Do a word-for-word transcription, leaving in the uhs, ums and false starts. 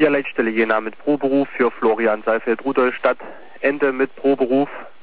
Ja, Leitstelle Jena mit Proberuf für Florian Saalfeld-Rudolstadt. Ende mit Proberuf